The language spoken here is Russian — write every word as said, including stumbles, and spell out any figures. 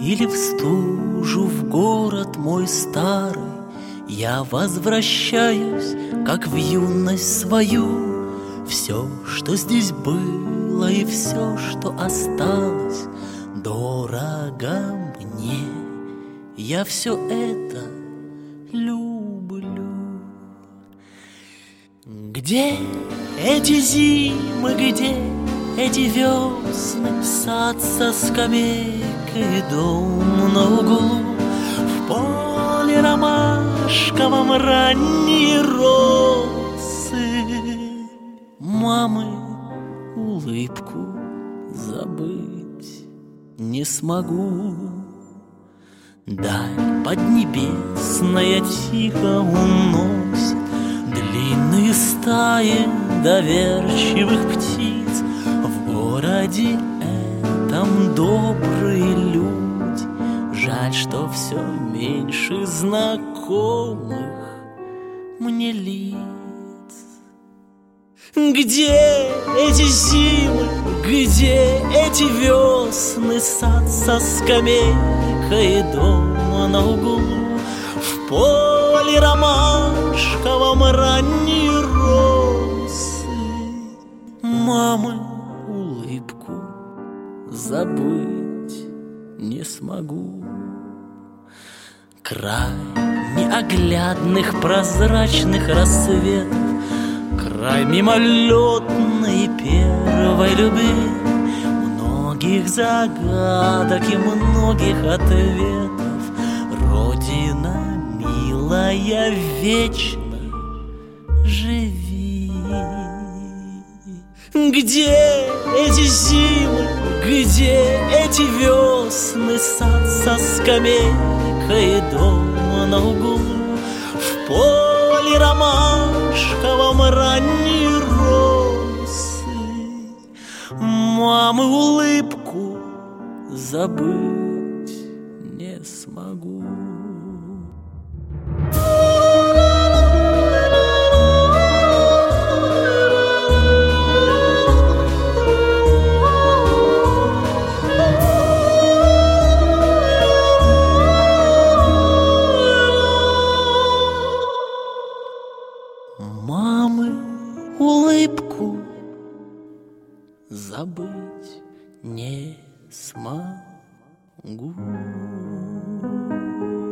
или в стужу в город мой старый, я возвращаюсь, как в юность свою. Все, что здесь было, и все, что осталось, дорого мне. Я все это люблю. Где эти зимы, где эти весны, сад со скамейкой, дом на углу, в поле ромашковом ранние росы, мамы улыбку забыть не смогу. Даль поднебесная тихо уносит длинные стаи доверчивых птиц. В городе этом добрые люди, жаль, что все меньше знакомых мне лиц. Где эти зимы, где эти весны, сад со скамейкой, дом на углу, в поле ромашковом ранние росы, мамы улыбку забыть не смогу. Край неоглядных прозрачных рассветов, край мимолетной первой любви, многих загадок и многих ответов. Родина милая, вечно живи. Где эти зимы, где эти весны, сад со скамейкой, дом на углу, в поле ромашковом ранние росы, мамы улыбку забыть не смогу. Мамы улыбку забыть не смогу.